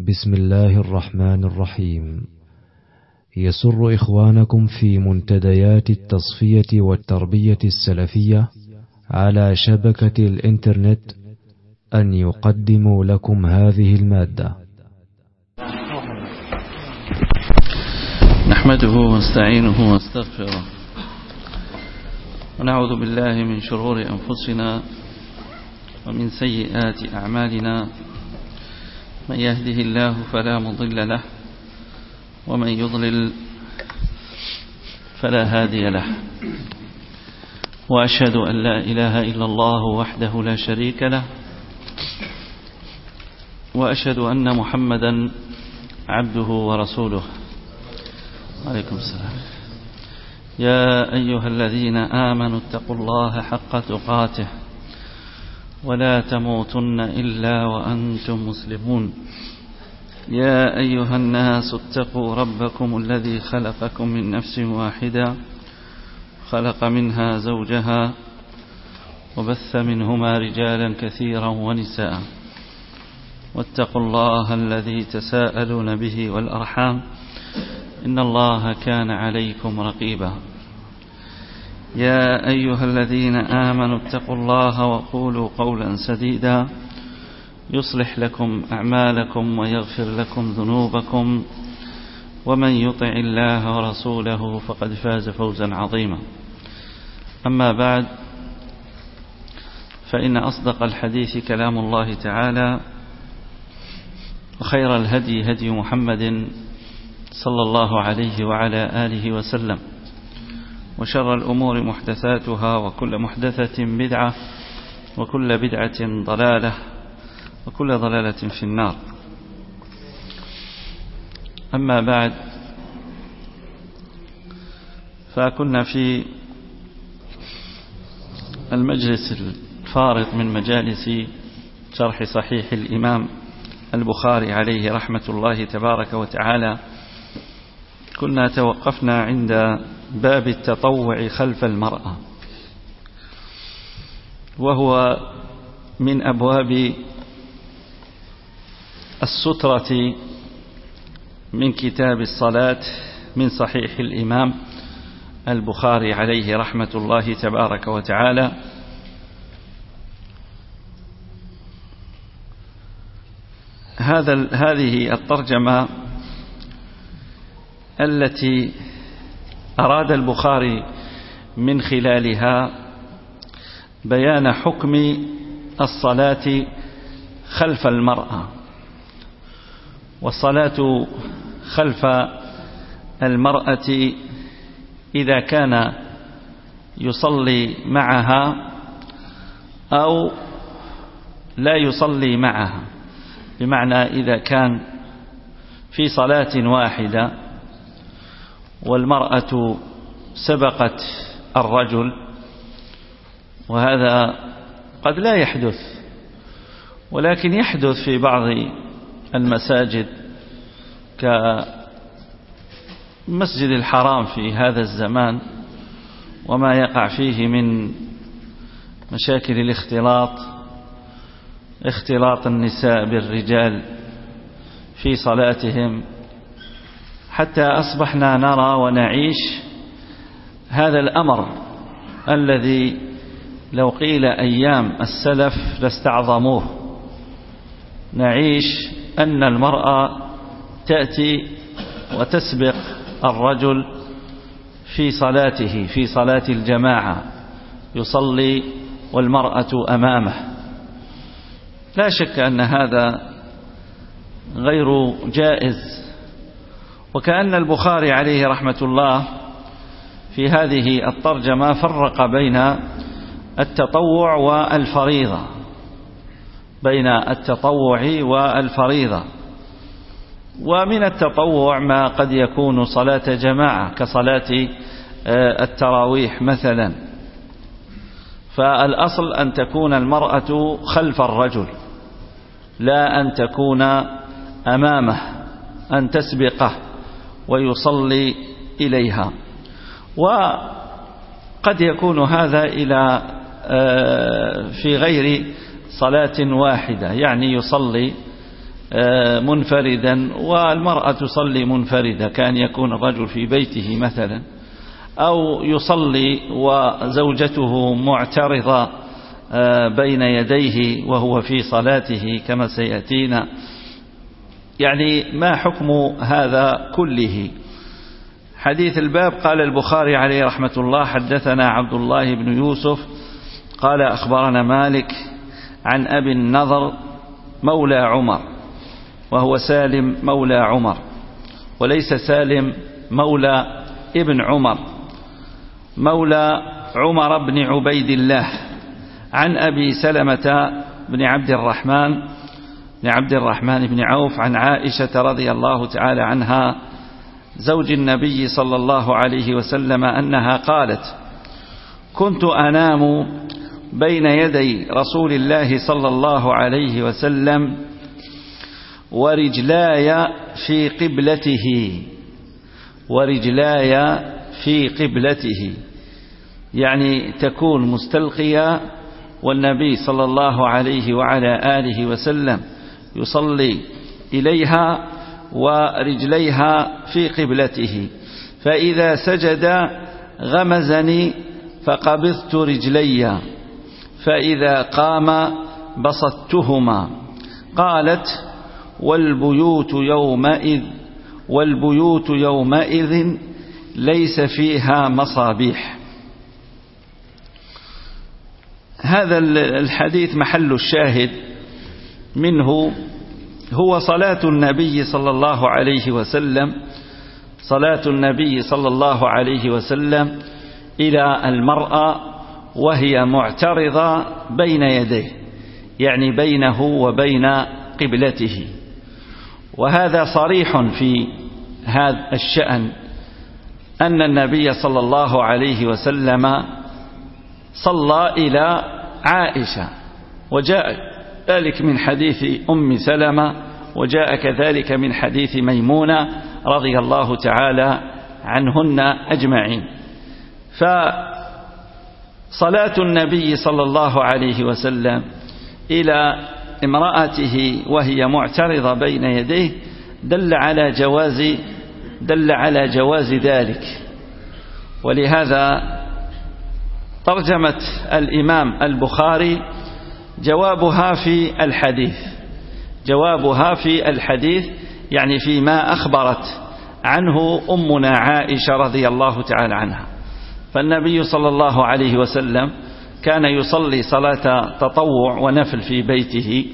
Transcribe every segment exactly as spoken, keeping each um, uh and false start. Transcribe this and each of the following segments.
بسم الله الرحمن الرحيم. يسر إخوانكم في منتديات التصفية والتربية السلفية على شبكة الإنترنت أن يقدموا لكم هذه المادة. نحمده ونستعينه ونستغفره ونعوذ بالله من شرور أنفسنا ومن سيئات أعمالنا، من يهده الله فلا مضل له ومن يضلل فلا هادي له، وأشهد أن لا إله إلا الله وحده لا شريك له، وأشهد أن محمدا عبده ورسوله. عليكم السلام. يا أيها الذين آمنوا اتقوا الله حق تقاته ولا تموتن إلا وأنتم مسلمون. يا أيها الناس اتقوا ربكم الذي خلقكم من نفس واحدة، خلق منها زوجها وبث منهما رجالا كثيرا ونساء، واتقوا الله الذي تساءلون به والأرحام إن الله كان عليكم رقيبا. يا أيها الذين آمنوا اتقوا الله وقولوا قولا سديدا يصلح لكم أعمالكم ويغفر لكم ذنوبكم، ومن يطع الله ورسوله فقد فاز فوزا عظيما. أما بعد، فإن أصدق الحديث كلام الله تعالى، وخير الهدي هدي محمد صلى الله عليه وعلى آله وسلم، وشر الأمور محدثاتها، وكل محدثة بدعة، وكل بدعة ضلالة، وكل ضلالة في النار. أما بعد، فكنا في المجلس الفارغ من مجالس شرح صحيح الإمام البخاري عليه رحمة الله تبارك وتعالى. كنا توقفنا عند باب التطوع خلف المرأة، وهو من أبواب السترة من كتاب الصلاة من صحيح الإمام البخاري عليه رحمة الله تبارك وتعالى. هذا هذه الترجمة التي أراد البخاري من خلالها بيان حكم الصلاة خلف المرأة. والصلاة خلف المرأة إذا كان يصلي معها أو لا يصلي معها، بمعنى إذا كان في صلاة واحدة والمرأة سبقت الرجل، وهذا قد لا يحدث، ولكن يحدث في بعض المساجد كمسجد الحرام في هذا الزمان، وما يقع فيه من مشاكل الاختلاط، اختلاط النساء بالرجال في صلاتهم، حتى أصبحنا نرى ونعيش هذا الأمر الذي لو قيل أيام السلف لاستعظموه. نعيش أن المرأة تأتي وتسبق الرجل في صلاته، في صلاة الجماعة، يصلي والمرأة أمامه. لا شك أن هذا غير جائز، وكأن البخاري عليه رحمة الله في هذه الترجمة فرق بين التطوع والفريضة، بين التطوع والفريضة. ومن التطوع ما قد يكون صلاة جماعة كصلاة التراويح مثلا، فالأصل أن تكون المرأة خلف الرجل، لا أن تكون أمامه، أن تسبقه ويصلي إليها. وقد يكون هذا إلى في غير صلاة واحدة، يعني يصلي منفردا والمرأة تصلي منفردة، كان يكون الرجل في بيته مثلا أو يصلي وزوجته معترضة بين يديه وهو في صلاته كما سيأتينا. يعني ما حكم هذا كله؟ حديث الباب. قال البخاري عليه رحمة الله: حدثنا عبد الله بن يوسف قال أخبرنا مالك عن أبي النضر مولى عمر، وهو سالم مولى عمر وليس سالم مولى ابن عمر، مولى عمر بن عبيد الله، عن أبي سلمة بن عبد الرحمن بن عبد الرحمن بن عوف عن عائشة رضي الله تعالى عنها زوج النبي صلى الله عليه وسلم أنها قالت: كنت أنام بين يدي رسول الله صلى الله عليه وسلم ورجلاي في قبلته ورجلاي في قبلته، يعني تكون مستلقية والنبي صلى الله عليه وعلى آله وسلم يصلي إليها ورجليها في قبلته، فإذا سجد غمزني فقبضت رجلي، فإذا قام بسطتهما. قالت: والبيوت يومئذ والبيوت يومئذ ليس فيها مصابيح. هذا الحديث محل الشاهد منه هو صلاة النبي صلى الله عليه وسلم صلاة النبي صلى الله عليه وسلم إلى المرأة وهي معترضة بين يديه، يعني بينه وبين قبلته. وهذا صريح في هذا الشأن أن النبي صلى الله عليه وسلم صلى إلى عائشة، وجاء ذلك من حديث أم سلمة، وجاء كذلك من حديث ميمونة رضي الله تعالى عنهن أجمعين. فصلاة النبي صلى الله عليه وسلم إلى امرأته وهي معترضة بين يديه دل على جواز دل على جواز ذلك. ولهذا ترجمة الإمام البخاري جوابها في الحديث جوابها في الحديث يعني فيما أخبرت عنه أمنا عائشة رضي الله تعالى عنها. فالنبي صلى الله عليه وسلم كان يصلي صلاة تطوع ونفل في بيته،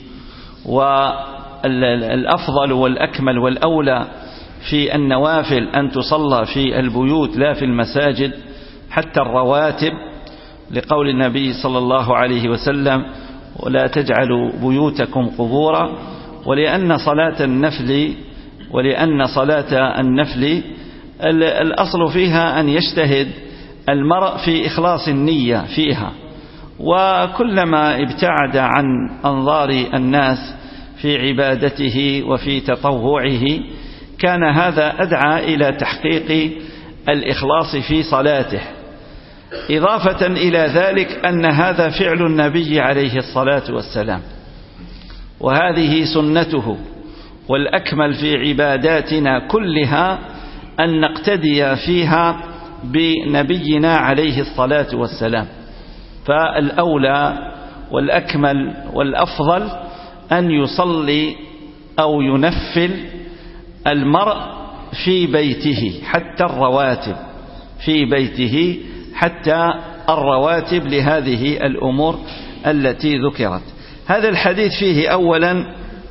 والأفضل والأكمل والأولى في النوافل أن تصلى في البيوت لا في المساجد، حتى الرواتب، لقول النبي صلى الله عليه وسلم: ولا تجعلوا بيوتكم قبورا. ولأن صلاة النفل ولأن صلاة النفل الأصل فيها أن يجتهد المرء في إخلاص النية فيها، وكلما ابتعد عن أنظار الناس في عبادته وفي تطوعه كان هذا أدعى إلى تحقيق الإخلاص في صلاته. إضافة إلى ذلك أن هذا فعل النبي عليه الصلاة والسلام، وهذه سنته، والأكمل في عباداتنا كلها أن نقتدي فيها بنبينا عليه الصلاة والسلام. فالأولى والأكمل والأفضل أن يصلي أو ينفل المرء في بيته، حتى الرواتب في بيته، حتى الرواتب لهذه الأمور التي ذكرت. هذا الحديث فيه أولا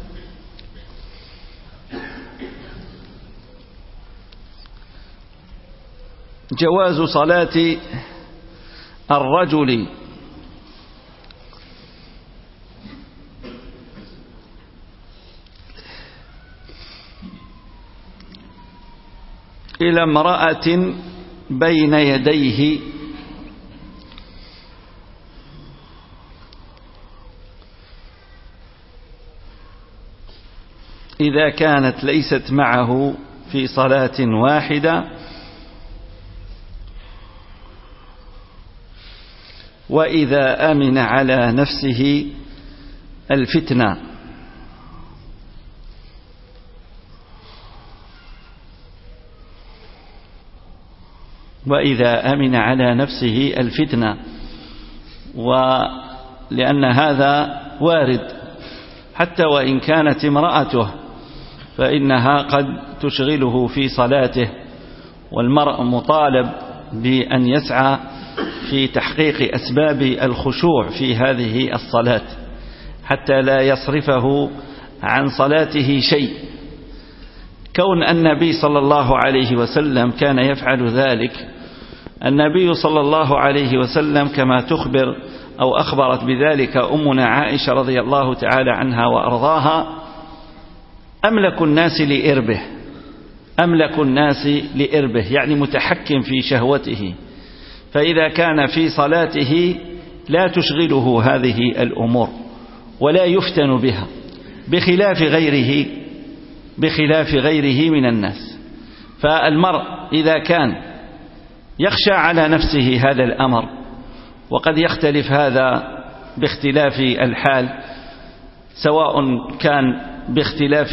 جواز صلاة الرجل إلى امرأة بين يديه إذا كانت ليست معه في صلاة واحدة، وإذا أمن على نفسه الفتنة. وإذا أمن على نفسه الفتنة، ولأن هذا وارد حتى وإن كانت امرأته فإنها قد تشغله في صلاته، والمرء مطالب بأن يسعى في تحقيق أسباب الخشوع في هذه الصلاة حتى لا يصرفه عن صلاته شيء. كون النبي صلى الله عليه وسلم كان يفعل ذلك، النبي صلى الله عليه وسلم كما تخبر أو أخبرت بذلك أمنا عائشة رضي الله تعالى عنها وأرضاها، أملك الناس لإربه، أملك الناس لإربه يعني متحكم في شهوته، فإذا كان في صلاته لا تشغله هذه الأمور ولا يفتن بها، بخلاف غيره بخلاف غيره من الناس. فالمرء إذا كان يخشى على نفسه هذا الأمر، وقد يختلف هذا باختلاف الحال، سواء كان باختلاف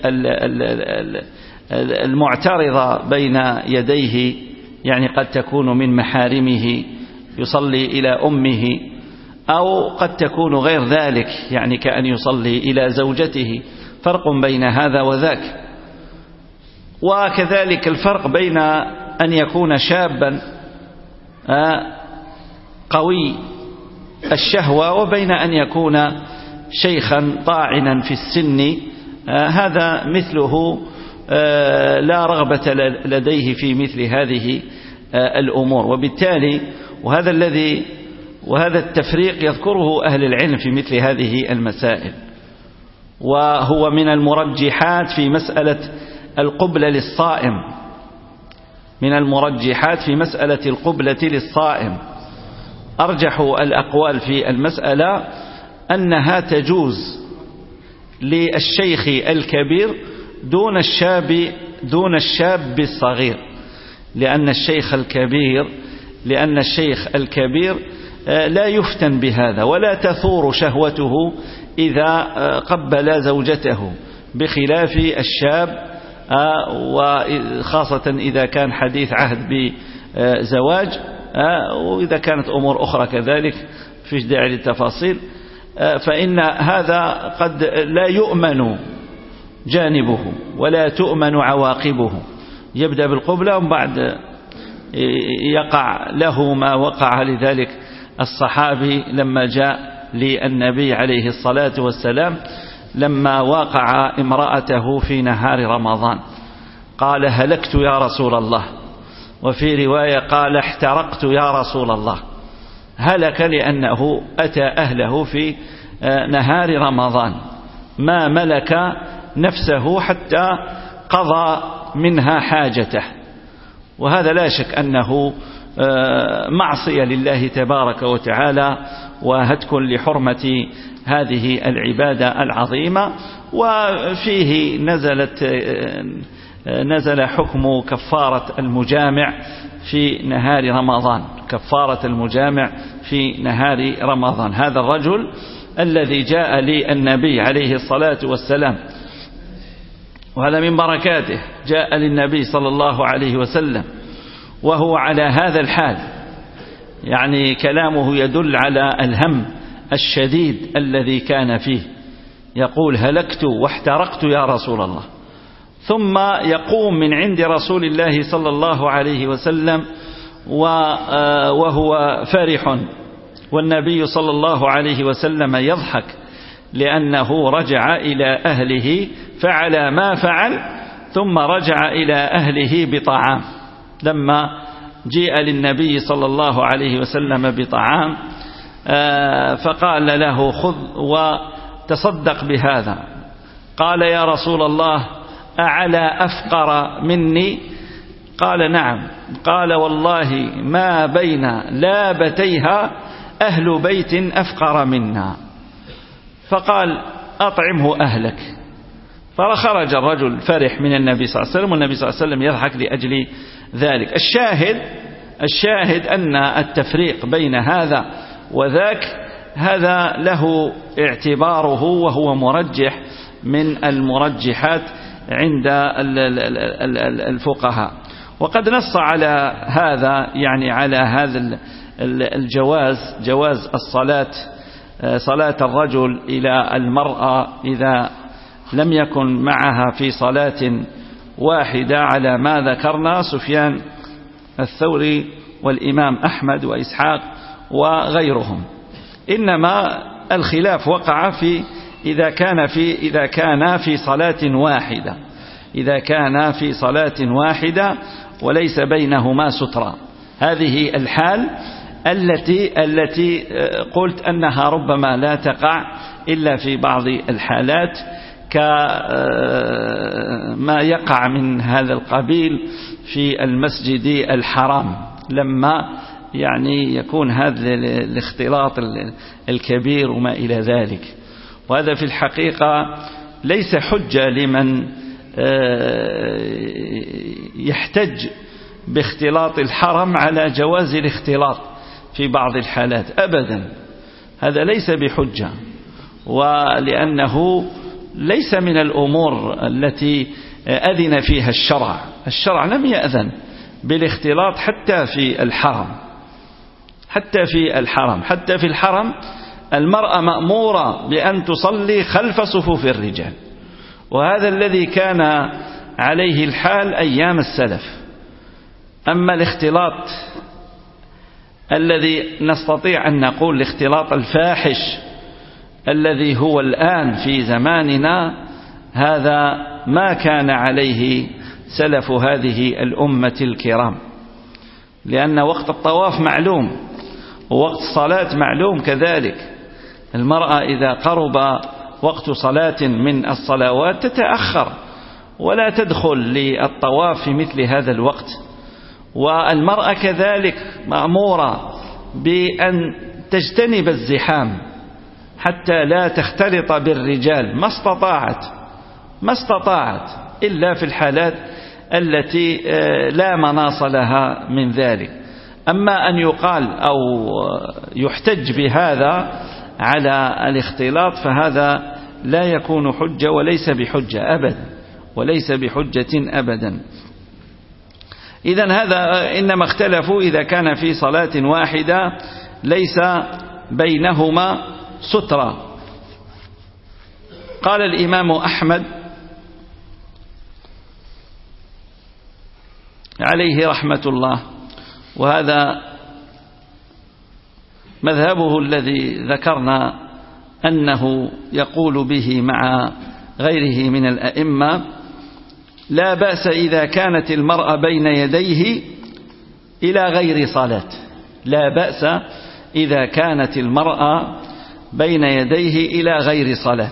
المعترضة بين يديه، يعني قد تكون من محارمه يصلي إلى أمه، أو قد تكون غير ذلك يعني كأن يصلي إلى زوجته، فرق بين هذا وذاك. وكذلك الفرق بين أن يكون شابا قوي الشهوة وبين أن يكون شيخا طاعنا في السن، هذا مثله لا رغبة لديه في مثل هذه الأمور. وبالتالي وهذا الذي وهذا التفريق يذكره أهل العلم في مثل هذه المسائل، وهو من المرجحات في مسألة القبلة للصائم، من المرجحات في مسألة القبلة للصائم. أرجح الأقوال في المسألة أنها تجوز للشيخ الكبير دون الشاب دون الشاب الصغير، لأن الشيخ الكبير لأن الشيخ الكبير لا يفتن بهذا ولا تثور شهوته إذا قبل زوجته، بخلاف الشاب، وخاصة إذا كان حديث عهد بزواج، وإذا كانت أمور أخرى كذلك فيش داعي للتفاصيل، فإن هذا قد لا يؤمن جانبه ولا تؤمن عواقبه، يبدأ بالقبلة وبعد يقع له ما وقع لذلك الصحابي لما جاء للنبي عليه الصلاة والسلام لما وقع امرأته في نهار رمضان، قال هلكت يا رسول الله، وفي رواية قال احترقت يا رسول الله. هلك لأنه أتى أهله في نهار رمضان، ما ملك نفسه حتى قضى منها حاجته، وهذا لا شك أنه معصية لله تبارك وتعالى وهتك لحرمة هذه العبادة العظيمة. وفيه نزلت نزل حكم كفارة المجامع في نهار رمضان، كفارة المجامع في نهار رمضان. هذا الرجل الذي جاء للنبي عليه الصلاة والسلام، وهذا من بركاته، جاء للنبي صلى الله عليه وسلم وهو على هذا الحال، يعني كلامه يدل على الهم الشديد الذي كان فيه، يقول هلكت واحترقت يا رسول الله، ثم يقوم من عند رسول الله صلى الله عليه وسلم وهو فرح، والنبي صلى الله عليه وسلم يضحك لأنه رجع إلى أهله فعل ما فعل، ثم رجع إلى أهله بطعام. لما جاء للنبي صلى الله عليه وسلم بطعام فقال له خذ وتصدق بهذا، قال يا رسول الله أعلى أفقر مني؟ قال نعم. قال والله ما بين لابتيها أهل بيت أفقر منا. فقال أطعمه أهلك. فخرج الرجل فرح من النبي صلى الله عليه وسلم، والنبي صلى الله عليه وسلم يضحك لأجل ذلك. الشاهد الشاهد أن التفريق بين هذا وذاك هذا له اعتباره، وهو مرجح من المرجحات عند الفقهاء. وقد نص على هذا، يعني على هذا الجواز، جواز الصلاة صلاة الرجل إلى المرأة إذا لم يكن معها في صلاة واحدة، على ما ذكرنا سفيان الثوري والإمام أحمد وإسحاق وغيرهم. إنما الخلاف وقع في إذا كان في إذا كان في صلاة واحدة إذا كان في صلاة واحدة وليس بينهما سترة. هذه الحال التي التي قلت أنها ربما لا تقع إلا في بعض الحالات، كما يقع من هذا القبيل في المسجد الحرام، لما يعني يكون هذا الاختلاط الكبير وما إلى ذلك. وهذا في الحقيقة ليس حجة لمن يحتج باختلاط الحرم على جواز الاختلاط في بعض الحالات أبدا، هذا ليس بحجة، ولأنه ليس من الأمور التي أذن فيها الشرع. الشرع لم يأذن بالاختلاط حتى في الحرم حتى في الحرم حتى في الحرم المرأة مأمورة بأن تصلي خلف صفوف الرجال، وهذا الذي كان عليه الحال أيام السلف. أما الاختلاط الذي نستطيع أن نقول الاختلاط الفاحش الذي هو الآن في زماننا، هذا ما كان عليه سلف هذه الأمة الكرام، لأن وقت الطواف معلوم ووقت الصلاة معلوم كذلك. المرأة إذا قرب وقت صلاة من الصلوات تتأخر ولا تدخل للطواف في مثل هذا الوقت. والمرأة كذلك مأمورة بأن تجتنب الزحام حتى لا تختلط بالرجال ما استطاعت ما استطاعت إلا في الحالات التي لا مناص لها من ذلك. أما أن يقال أو يحتج بهذا على الاختلاط فهذا لا يكون حجة وليس بحجة أبدا وليس بحجة أبدا. إذن هذا إنما اختلفوا إذا كان في صلاة واحدة ليس بينهما سترة. قال الإمام أحمد عليه رحمة الله، وهذا مذهبه الذي ذكرنا أنه يقول به مع غيره من الأئمة: لا بأس إذا كانت المرأة بين يديه إلى غير صلاة. لا بأس إذا كانت المرأة بين يديه إلى غير صلاة.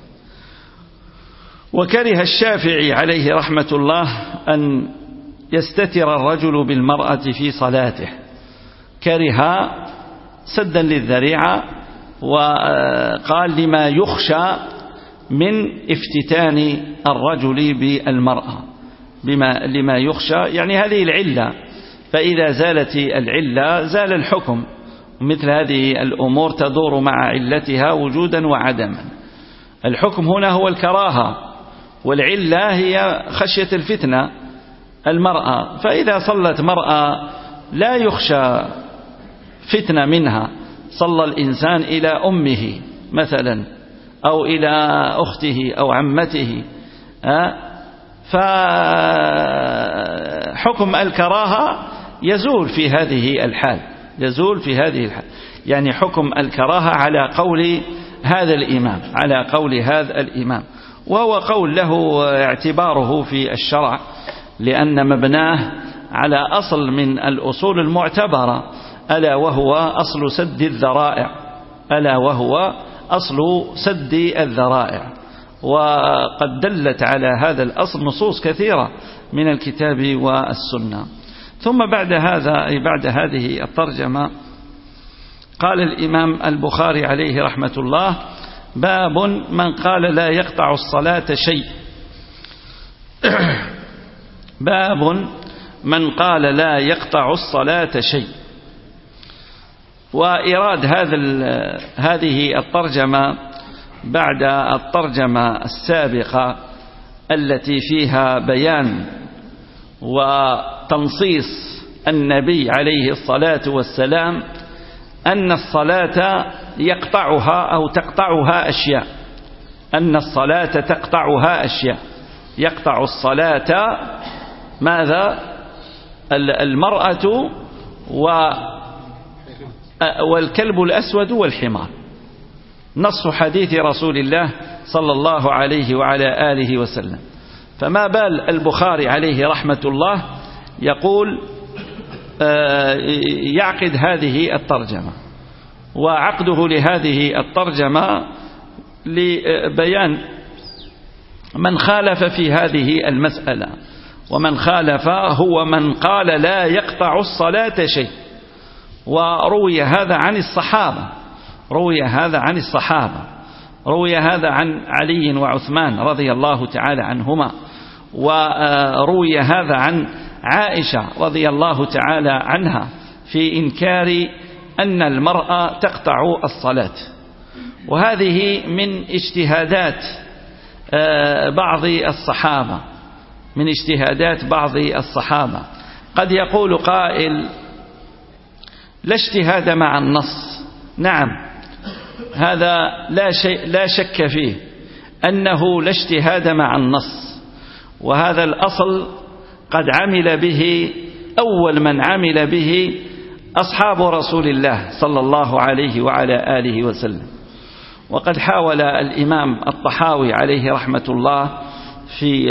وكره الشافعي عليه رحمة الله أن يستتر الرجل بالمرأة في صلاته، كره سدا للذريعة، وقال لما يخشى من افتتان الرجل بالمرأة، بما لما يخشى يعني هذه العلة، فإذا زالت العلة زال الحكم. مثل هذه الأمور تدور مع علتها وجودا وعدما. الحكم هنا هو الكراهة، والعلة هي خشية الفتنة المرأة. فإذا صلت مرأة لا يخشى فتنة منها، صلى الإنسان إلى أمه مثلا أو إلى أخته أو عمته، فحكم الكراهة يزول في هذه الحال يزول في هذه الحال يعني حكم الكراهة على قول هذا الإمام على قول هذا الإمام وهو قول له اعتباره في الشرع، لأن مبناه على أصل من الأصول المعتبرة، ألا وهو أصل سد الذرائع ألا وهو أصل سد الذرائع. وقد دلت على هذا الأصل نصوص كثيرة من الكتاب والسنة. ثم بعد هذا أي بعد هذه الترجمة قال الإمام البخاري عليه رحمة الله: باب من قال لا يقطع الصلاة شيء. باب من قال لا يقطع الصلاة شيء. وإيراد هذا هذه الترجمة بعد الترجمة السابقة التي فيها بيان وتفصيل تنصيص النبي عليه الصلاة والسلام أن الصلاة يقطعها أو تقطعها أشياء، أن الصلاة تقطعها أشياء، يقطع الصلاة ماذا؟ المرأة والكلب الأسود والحمار، نص حديث رسول الله صلى الله عليه وعلى آله وسلم. فما بال البخاري عليه رحمة الله يقول يعقد هذه الترجمة، وعقده لهذه الترجمة لبيان من خالف في هذه المسألة، ومن خالف هو من قال لا يقطع الصلاة شيء. وروي هذا عن الصحابة، روي هذا عن الصحابة روي هذا عن علي وعثمان رضي الله تعالى عنهما، وروي هذا عن عائشة رضي الله تعالى عنها في إنكار أن المرأة تقطع الصلاة. وهذه من اجتهادات بعض الصحابة، من اجتهادات بعض الصحابة. قد يقول قائل لا اجتهاد مع النص، نعم هذا لا شيء لا شك فيه أنه لا اجتهاد مع النص، وهذا الأصل قد عمل به أول من عمل به أصحاب رسول الله صلى الله عليه وعلى آله وسلم. وقد حاول الإمام الطحاوي عليه رحمة الله في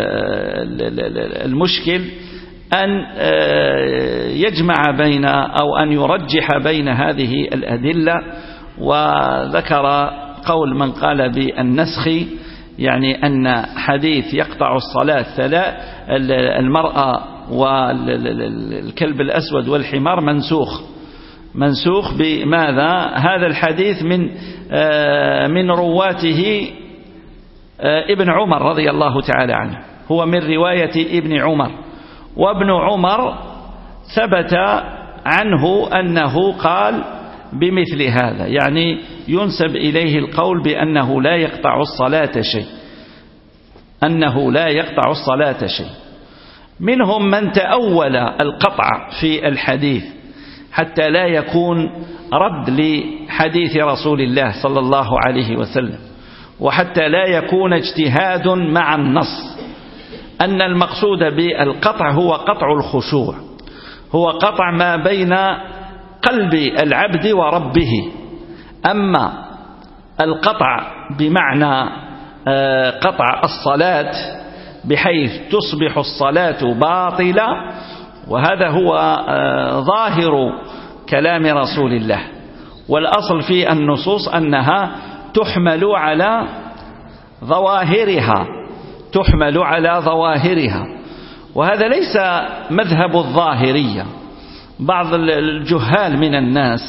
المشكل أن يجمع بين أو أن يرجح بين هذه الأدلة، وذكر قول من قال بالنسخ، يعني أن حديث يقطع الصلاة المرأة والكلب الأسود والحمار منسوخ، منسوخ بماذا؟ هذا الحديث من من رواته ابن عمر رضي الله تعالى عنه، هو من رواية ابن عمر، وابن عمر ثبت عنه أنه قال بمثل هذا، يعني ينسب إليه القول بأنه لا يقطع الصلاة شيء، أنه لا يقطع الصلاة شيء. منهم من تأول القطع في الحديث حتى لا يكون رد لحديث رسول الله صلى الله عليه وسلم، وحتى لا يكون اجتهاد مع النص، أن المقصود بالقطع هو قطع الخشوع، هو قطع ما بين قلب العبد وربه. أما القطع بمعنى قطع الصلاة بحيث تصبح الصلاة باطلة، وهذا هو ظاهر كلام رسول الله، والأصل في النصوص أنها تحمل على ظواهرها، تحمل على ظواهرها، وهذا ليس مذهب الظاهرية. بعض الجهال من الناس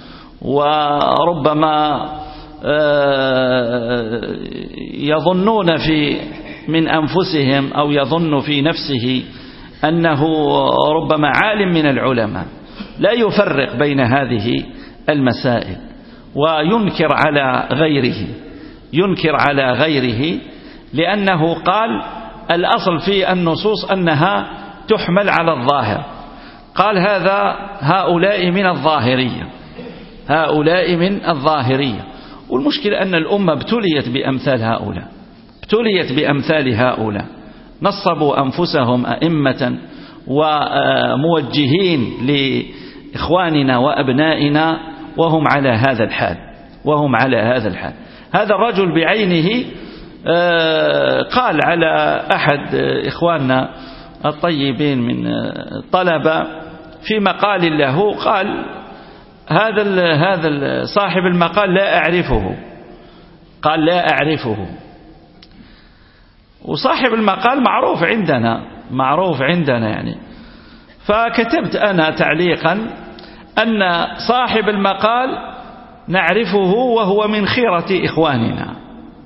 وربما يظنون في من أنفسهم أو يظن في نفسه أنه ربما عالم من العلماء، لا يفرق بين هذه المسائل وينكر على غيره، ينكر على غيره لأنه قال الأصل في النصوص أنها تحمل على الظاهر. قال هذا هؤلاء من الظاهرية، هؤلاء من الظاهرية. والمشكلة أن الأمة ابتليت بأمثال هؤلاء، ابتليت بأمثال هؤلاء، نصبوا أنفسهم أئمة وموجهين لإخواننا وأبنائنا وهم على هذا الحال، وهم على هذا الحال. هذا الرجل بعينه قال على أحد إخواننا الطيبين من الطلبة في مقال له، قال هذا هذا صاحب المقال لا أعرفه، قال لا أعرفه. وصاحب المقال معروف عندنا، معروف عندنا يعني. فكتبت أنا تعليقا أن صاحب المقال نعرفه وهو من خيرة إخواننا،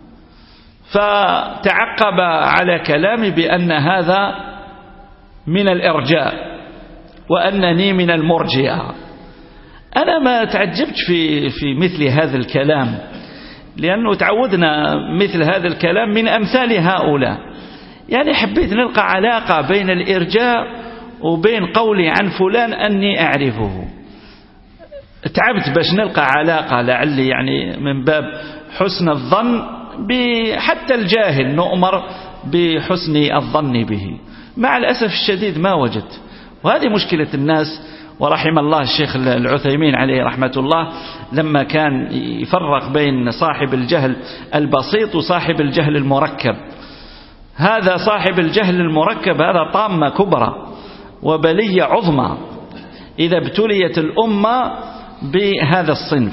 فتعقب على كلامي بأن هذا من الإرجاء وأنني من المرجئة. أنا ما تعجبت في في مثل هذا الكلام، لأنه تعودنا مثل هذا الكلام من أمثال هؤلاء. يعني حبيت نلقى علاقة بين الإرجاء وبين قولي عن فلان أني أعرفه. تعبت باش نلقى علاقة، لعلي يعني من باب حسن الظن حتى الجاهل نؤمر بحسن الظن به. مع الأسف الشديد ما وجدت، وهذه مشكلة الناس. ورحم الله الشيخ العثيمين عليه رحمة الله لما كان يفرق بين صاحب الجهل البسيط وصاحب الجهل المركب. هذا صاحب الجهل المركب هذا طامة كبرى وبلية عظمى إذا ابتليت الأمة بهذا الصنف،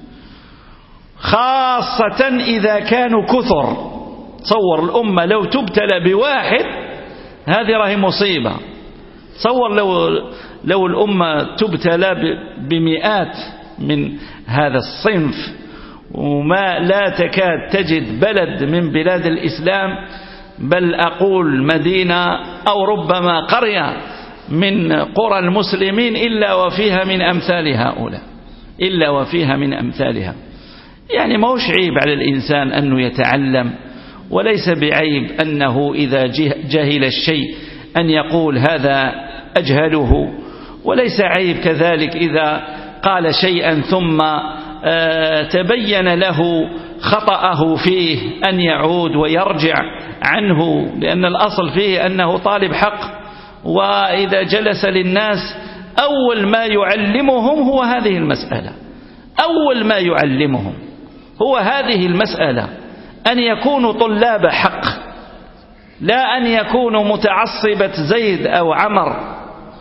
خاصة إذا كانوا كثر. تصور الأمة لو تبتلى بواحد، هذه راهي مصيبة. تصور لو لو الأمة تبتلى بمئات من هذا الصنف، وما لا تكاد تجد بلد من بلاد الإسلام، بل أقول مدينة أو ربما قرية من قرى المسلمين إلا وفيها من أمثال هؤلاء، إلا وفيها من أمثالها. يعني ما هوش عيب على الإنسان أنه يتعلم، وليس بعيب أنه إذا جهل الشيء أن يقول هذا أجهله، وليس عيب كذلك إذا قال شيئا ثم تبين له خطأه فيه أن يعود ويرجع عنه، لأن الأصل فيه أنه طالب حق. وإذا جلس للناس أول ما يعلمهم هو هذه المسألة، أول ما يعلمهم هو هذه المسألة، أن يكونوا طلاب حق، لا أن يكونوا متعصبة زيد أو عمر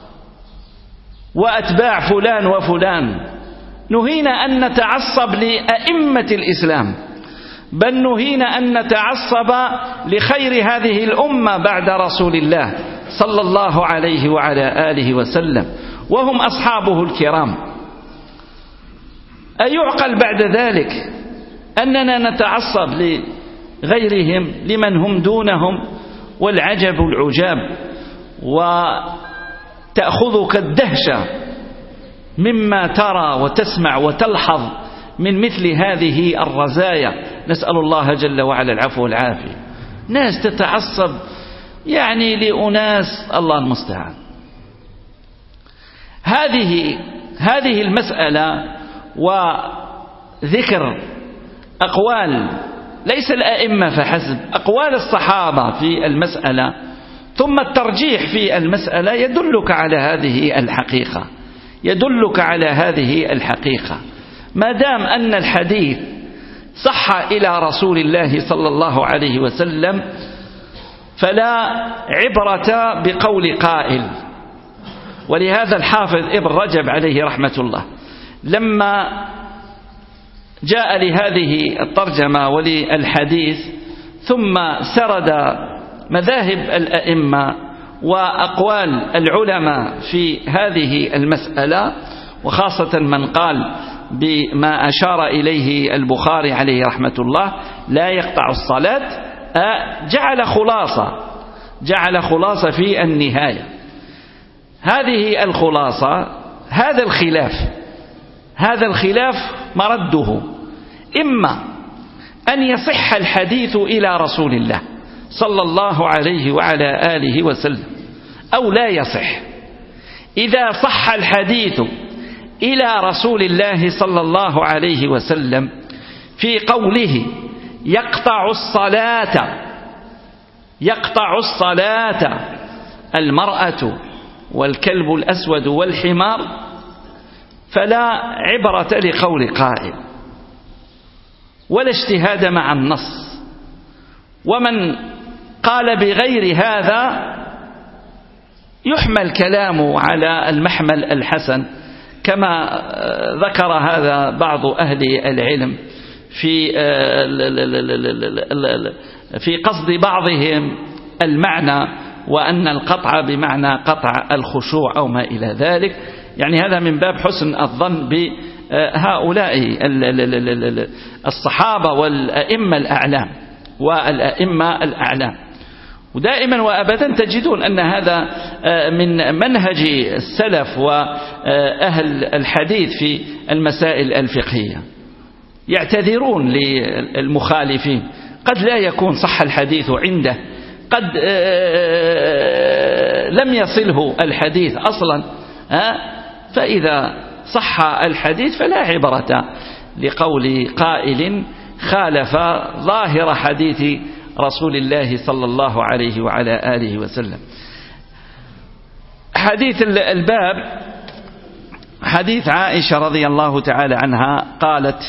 وأتباع فلان وفلان. نهينا أن نتعصب لأئمة الإسلام، بل نهينا أن نتعصب لخير هذه الأمة بعد رسول الله صلى الله عليه وعلى آله وسلم، وهم أصحابه الكرام. أيعقل بعد ذلك أننا نتعصب لغيرهم لمن هم دونهم؟ والعجب العجاب، وتأخذك الدهشة مما ترى وتسمع وتلحظ من مثل هذه الرزايا. نسأل الله جل وعلا العفو والعافية. ناس تتعصب يعني لأناس الله المستعان. هذه هذه المسألة وذكر أقوال ليس الأئمة فحسب، أقوال الصحابة في المسألة ثم الترجيح في المسألة يدلك على هذه الحقيقة، يدلك على هذه الحقيقة. ما دام أن الحديث صح إلى رسول الله صلى الله عليه وسلم فلا عبرة بقول قائل. ولهذا الحافظ ابن رجب عليه رحمة الله لما جاء لهذه الترجمة وللحديث ثم سرد مذاهب الأئمة وأقوال العلماء في هذه المسألة، وخاصة من قال بما أشار إليه البخاري عليه رحمة الله لا يقطع الصلاة، جعل خلاصة جعل خلاصة في النهاية. هذه الخلاصة هذا الخلاف هذا الخلاف مرده إما أن يصح الحديث إلى رسول الله صلى الله عليه وعلى آله وسلم أو لا يصح. إذا صح الحديث إلى رسول الله صلى الله عليه وسلم في قوله يقطع الصلاة يقطع الصلاة المرأة والكلب الأسود والحمار، فلا عبرة لقول قائل ولا اجتهاد مع النص. ومن قال بغير هذا يحمل كلامه على المحمل الحسن، كما ذكر هذا بعض أهل العلم في في قصد بعضهم المعنى، وأن القطع بمعنى قطع الخشوع أو ما إلى ذلك. يعني هذا من باب حسن الظن بهؤلاء الصحابة والأئمة الأعلام والأئمة الأعلام. ودائما وأبدا تجدون أن هذا من منهج السلف وأهل الحديث في المسائل الفقهية، يعتذرون للمخالفين. قد لا يكون صح الحديث عنده، قد لم يصله الحديث أصلا، فإذا صح الحديث فلا عبرة لقول قائل خالف ظاهر حديث رسول الله صلى الله عليه وعلى آله وسلم. حديث الباب حديث عائشة رضي الله تعالى عنها قالت: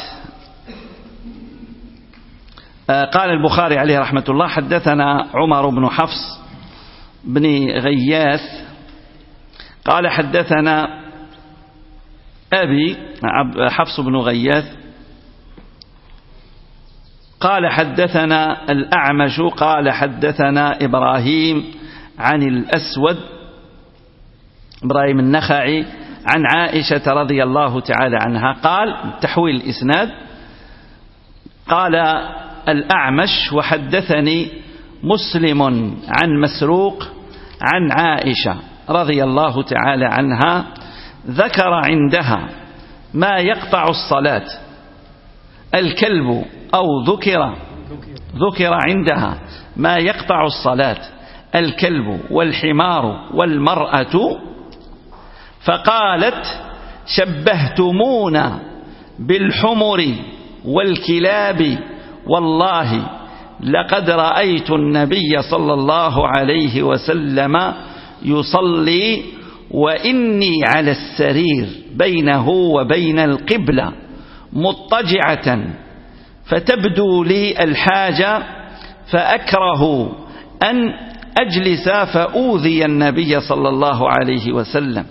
قال البخاري عليه رحمة الله: حدثنا عمر بن حفص بن غياث قال حدثنا أبي حفص بن غياث قال حدثنا الأعمش قال حدثنا إبراهيم عن الأسود إبراهيم النخعي عن عائشة رضي الله تعالى عنها قال: تحويل الإسناد، قال الأعمش: وحدثني مسلم عن مسروق عن عائشة رضي الله تعالى عنها ذكر عندها ما يقطع الصلاة الكلب، أو ذكر ذكر عندها ما يقطع الصلاة الكلب والحمار والمرأة، فقالت: شبهتمونا بالحمر والكلاب، والله لقد رأيت النبي صلى الله عليه وسلم يصلي وإني على السرير بينه وبين القبلة مضطجعة، فتبدو لي الحاجة فأكره أن أجلس فأوذي النبي صلى الله عليه وسلم،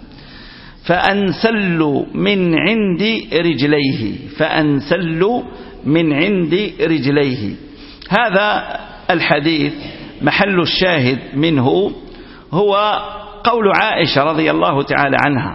فأنسل من عند رجليه فأنسل من عند رجليه. هذا الحديث محل الشاهد منه هو قول عائشة رضي الله تعالى عنها،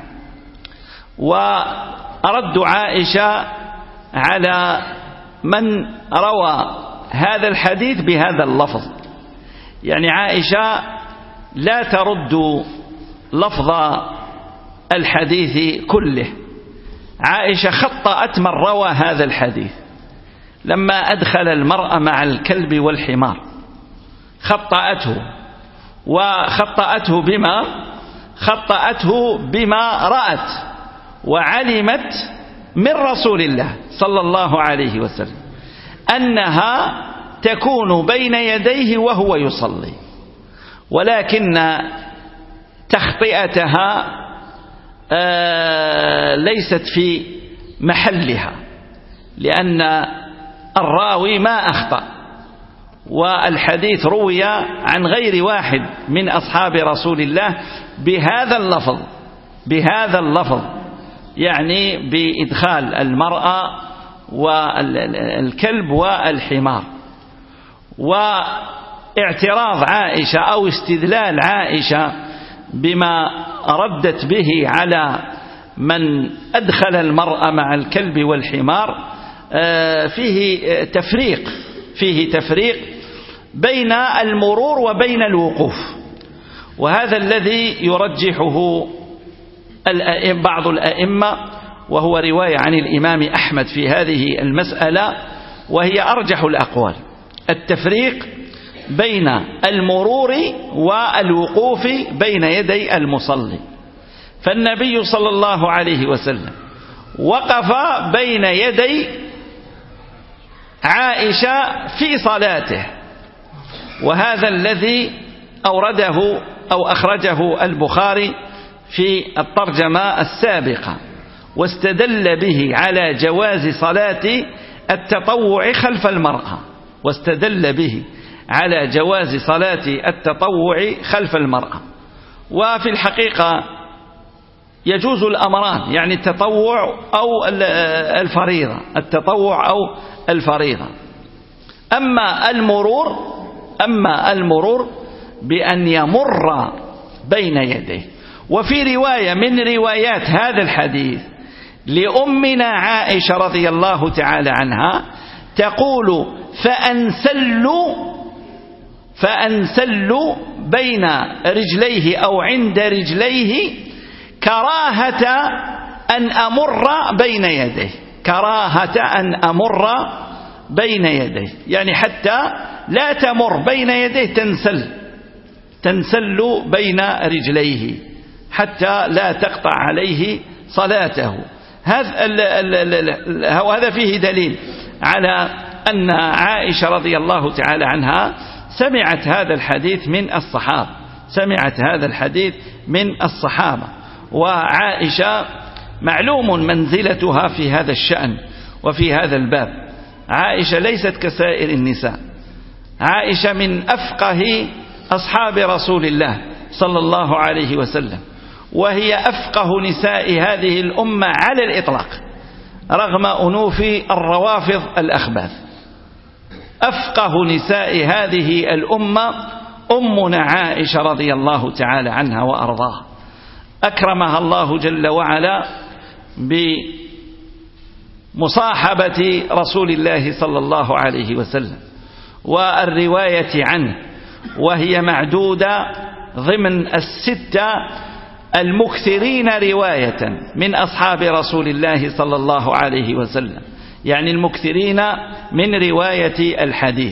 وأرد عائشة على من روى هذا الحديث بهذا اللفظ. يعني عائشة لا ترد لفظ الحديث كله، عائشة خطأت من روى هذا الحديث لما أدخل المرأة مع الكلب والحمار، خطأته، وخطأته بما خطأته بما رأت وعلمت من رسول الله صلى الله عليه وسلم أنها تكون بين يديه وهو يصلي، ولكن تخطئتها ليست في محلها، لأن الراوي ما أخطأ، والحديث روي عن غير واحد من أصحاب رسول الله بهذا اللفظ بهذا اللفظ يعني بإدخال المرأة والكلب والحمار. واعتراض عائشة أو استدلال عائشة بما ردت به على من أدخل المرأة مع الكلب والحمار فيه تفريق فيه تفريق بين المرور وبين الوقوف، وهذا الذي يرجحه بعض الأئمة، وهو رواية عن الإمام أحمد في هذه المسألة، وهي أرجح الأقوال: التفريق بين المرور والوقوف بين يدي المصلي. فالنبي صلى الله عليه وسلم وقف بين يدي عائشة في صلاته، وهذا الذي أورده أو أخرجه البخاري في الترجمة السابقة، واستدل به على جواز صلاة التطوع خلف المرأة واستدل به على جواز صلاة التطوع خلف المرأة. وفي الحقيقة يجوز الأمران، يعني التطوع أو الفريضة التطوع أو الفريضة. أما المرور أما المرور بأن يمر بين يديه. وفي رواية من روايات هذا الحديث لأمنا عائشة رضي الله تعالى عنها تقول: فأنسل فأنسل بين رجليه أو عند رجليه كراهة أن أمر بين يديه كراهة أن أمر بين يديه، يعني حتى لا تمر بين يديه تنسل تنسل بين رجليه حتى لا تقطع عليه صلاته. هذا فيه دليل على أن عائشة رضي الله تعالى عنها سمعت هذا الحديث من الصحابة سمعت هذا الحديث من الصحابة. وعائشة معلوم منزلتها في هذا الشأن وفي هذا الباب. عائشة ليست كسائر النساء، عائشة من أفقه أصحاب رسول الله صلى الله عليه وسلم، وهي أفقه نساء هذه الأمة على الإطلاق رغم أنوف الروافض الأخباث. أفقه نساء هذه الأمة أمنا عائشة رضي الله تعالى عنها وأرضاها، أكرمها الله جل وعلا بمصاحبة رسول الله صلى الله عليه وسلم والرواية عنه، وهي معدودة ضمن الستة المكثرين رواية من أصحاب رسول الله صلى الله عليه وسلم، يعني المكثرين من رواية الحديث.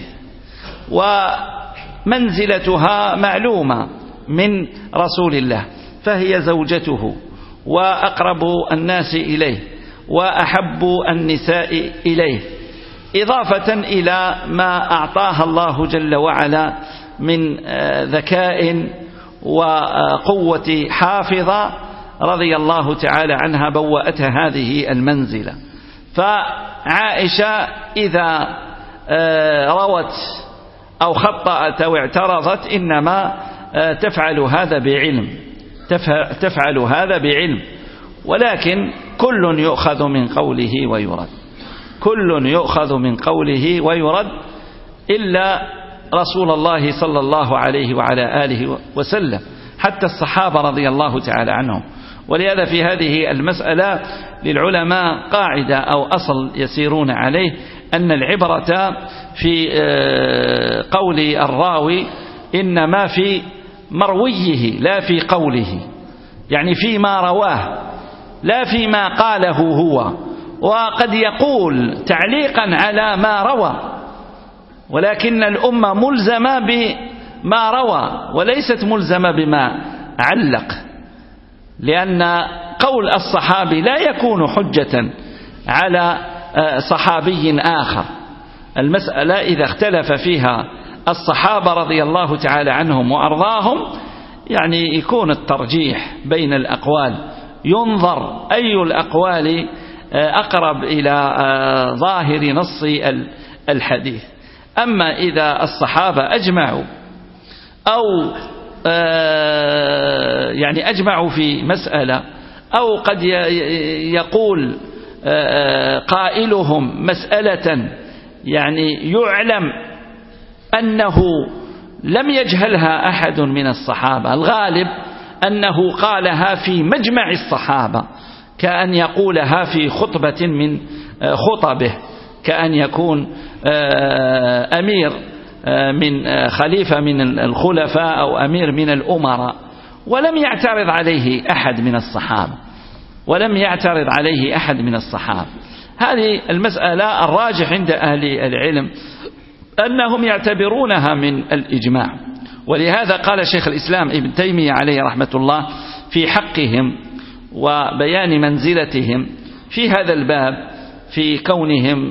ومنزلتها معلومة من رسول الله، فهي زوجته وأقرب الناس إليه وأحب النساء إليه، إضافة إلى ما أعطاها الله جل وعلا من ذكاء وقوة حافظة رضي الله تعالى عنها بوأتها هذه المنزلة. فعائشة إذا روت أو خطأت أو اعترضت إنما تفعل هذا بعلم تفعل هذا بعلم ولكن كل يؤخذ من قوله ويرد كل يؤخذ من قوله ويرد إلا رسول الله صلى الله عليه وعلى آله وسلم، حتى الصحابة رضي الله تعالى عنهم. ولهذا في هذه المسألة للعلماء قاعدة أو أصل يسيرون عليه، أن العبرة في قول الراوي إنما في مرويه لا في قوله، يعني فيما رواه لا فيما قاله هو. وقد يقول تعليقا على ما روى، ولكن الأمة ملزمة بما روى وليست ملزمة بما علق، لأن قول الصحابي لا يكون حجة على صحابي آخر. المسألة إذا اختلف فيها الصحابة رضي الله تعالى عنهم وأرضاهم يعني يكون الترجيح بين الأقوال، ينظر أي الأقوال أقرب إلى ظاهر نص الحديث. أما إذا الصحابة أجمعوا أو يعني أجمعوا في مسألة، أو قد يقول قائلهم مسألة يعني يعلم أنه لم يجهلها أحد من الصحابة، الغالب أنه قالها في مجمع الصحابة، كأن يقولها في خطبة من خطبه، كأن يكون أمير من خليفة من الخلفاء أو أمير من الأمراء ولم يعترض عليه أحد من الصحابة ولم يعترض عليه أحد من الصحابة. هذه المسألة الراجح عند أهل العلم أنهم يعتبرونها من الإجماع. ولهذا قال شيخ الإسلام ابن تيمية عليه رحمة الله في حقهم وبيان منزلتهم في هذا الباب، في كونهم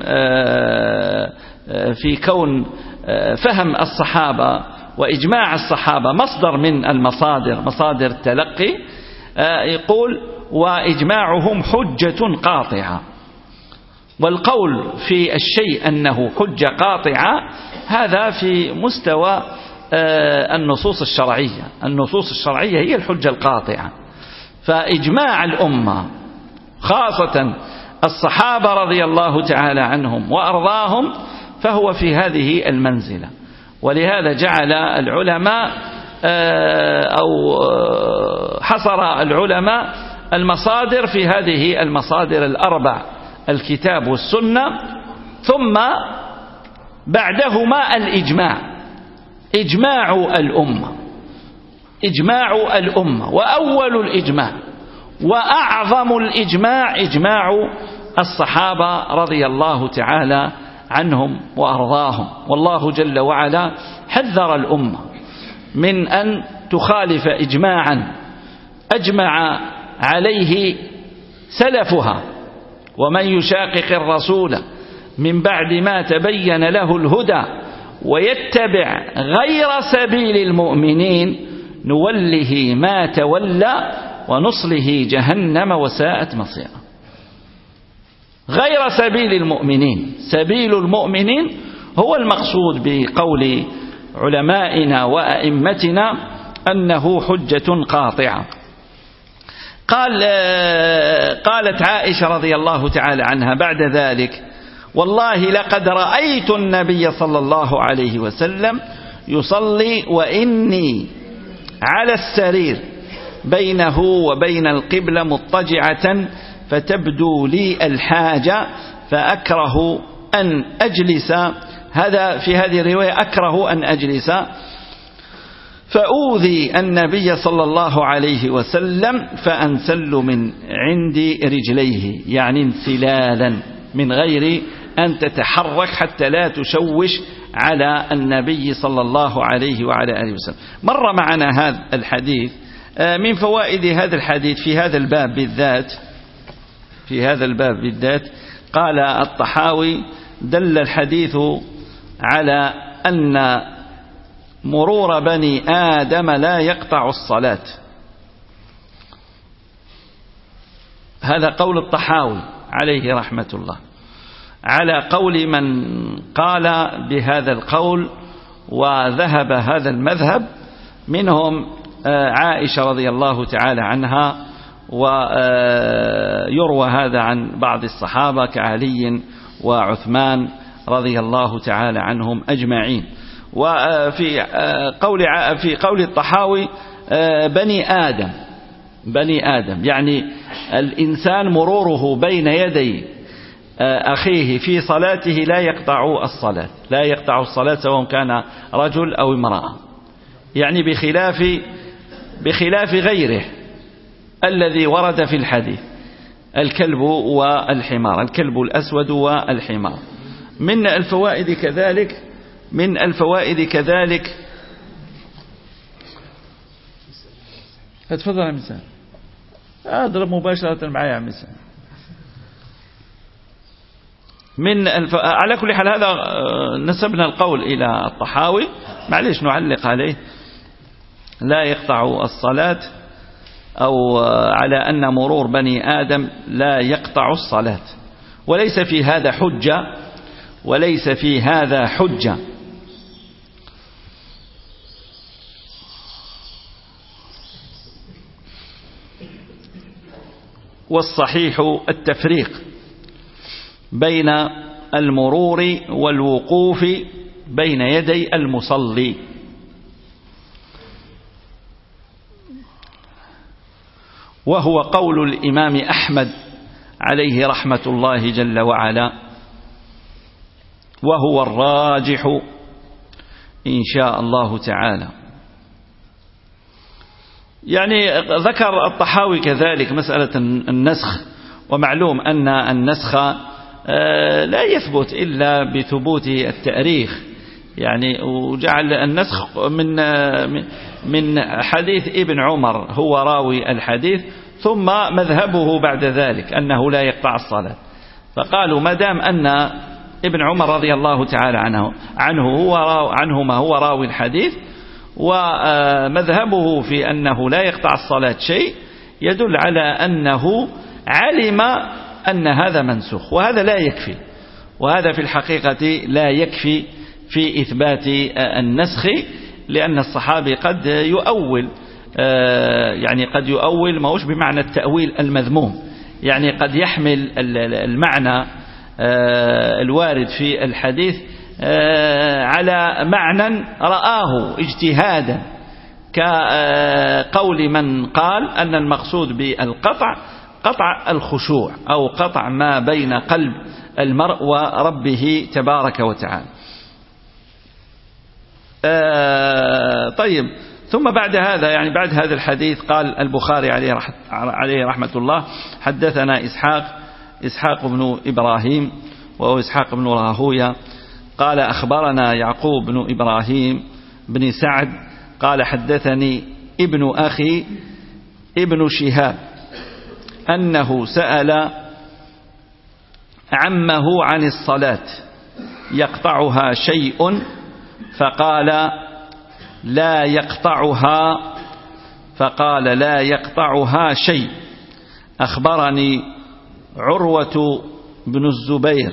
في كون فهم الصحابة وإجماع الصحابة مصدر من المصادر مصادر التلقي، يقول وإجماعهم حجة قاطعة. والقول في الشيء أنه حجة قاطعة هذا في مستوى النصوص الشرعية. النصوص الشرعية هي الحجة القاطعة، فإجماع الأمة خاصة الصحابة رضي الله تعالى عنهم وأرضاهم فهو في هذه المنزلة. ولهذا جعل العلماء أو حصر العلماء المصادر في هذه المصادر الأربع: الكتاب والسنة، ثم بعدهما الإجماع، إجماع الأمة إجماع الأمة وأول الإجماع وأعظم الإجماع إجماع الصحابة رضي الله تعالى عنهم وأرضاهم. والله جل وعلا حذر الأمة من أن تخالف إجماعا أجمع عليه سلفها. ومن يشاقق الرسول من بعد ما تبين له الهدى ويتبع غير سبيل المؤمنين نوله ما تولى ونصله جهنم وساءت مصيرا. غير سبيل المؤمنين، سبيل المؤمنين هو المقصود بقول علمائنا وأئمتنا أنه حجة قاطعة. قال قالت عائشة رضي الله تعالى عنها بعد ذلك: والله لقد رأيت النبي صلى الله عليه وسلم يصلي وإني على السرير بينه وبين القبلة مضطجعة فتبدو لي الحاجة فأكره أن أجلس. هذا في هذه الرواية: أكره أن أجلس فأوذي النبي صلى الله عليه وسلم فأنسل من عند رجليه، يعني انسلالا من غير أن تتحرك حتى لا تشوش على النبي صلى الله عليه وعلى آله وسلم. مر معنا هذا الحديث. من فوائد هذا الحديث في هذا الباب بالذات في هذا الباب بالذات قال الطحاوي: دل الحديث على أن مرور بني آدم لا يقطع الصلاة. هذا قول الطحاوي عليه رحمة الله، على قول من قال بهذا القول وذهب هذا المذهب، منهم عائشة رضي الله تعالى عنها، ويروى هذا عن بعض الصحابة كعلي وعثمان رضي الله تعالى عنهم أجمعين. وفي قول في قول الطحاوي بني آدم بني آدم يعني الإنسان مروره بين يدي أخيه في صلاته لا يقطع الصلاة لا يقطع الصلاة سواء كان رجل أو امرأة، يعني بخلاف بخلاف غيره الذي ورد في الحديث: الكلب والحمار، الكلب الأسود والحمار. من الفوائد كذلك من الفوائد كذلك اتفضل يا مساء، اضرب مباشرة معي يا مساء. من الف... على كل حال هذا نسبنا القول إلى الطحاوي، معليش نعلق عليه: لا يقطع الصلاة، أو على أن مرور بني آدم لا يقطع الصلاة، وليس في هذا حجة وليس في هذا حجة. والصحيح التفريق بين المرور والوقوف بين يدي المصلي. وهو قول الإمام أحمد عليه رحمة الله جل وعلا، وهو الراجح إن شاء الله تعالى. يعني ذكر الطحاوي كذلك مسألة النسخ، ومعلوم أن النسخ لا يثبت إلا بثبوت التاريخ، يعني وجعل النسخ من من حديث ابن عمر هو راوي الحديث، ثم مذهبه بعد ذلك أنه لا يقطع الصلاة. فقالوا ما دام أن ابن عمر رضي الله تعالى عنه عنه هو عنهما هو راوي الحديث، ومذهبه في أنه لا يقطع الصلاة شيء، يدل على أنه علم أن هذا منسوخ، وهذا لا يكفي، وهذا في الحقيقة لا يكفي في إثبات النسخ، لأن الصحابي قد يؤول يعني قد يؤول ما هوش بمعنى التأويل المذموم، يعني قد يحمل المعنى الوارد في الحديث على معنى رآه اجتهادا، كقول من قال أن المقصود بالقطع قطع الخشوع أو قطع ما بين قلب المرء وربه تبارك وتعالى. طيب، ثم بعد هذا يعني بعد هذا الحديث قال البخاري عليه رحمة الله: حدثنا إسحاق إسحاق بن إبراهيم وهو إسحاق بن راهوية قال أخبرنا يعقوب بن إبراهيم بن سعد قال حدثني ابن أخي ابن شهاب أنه سأل عمه عن الصلاة يقطعها شيء فقال لا يقطعها فقال لا يقطعها شيء. أخبرني عروة بن الزبير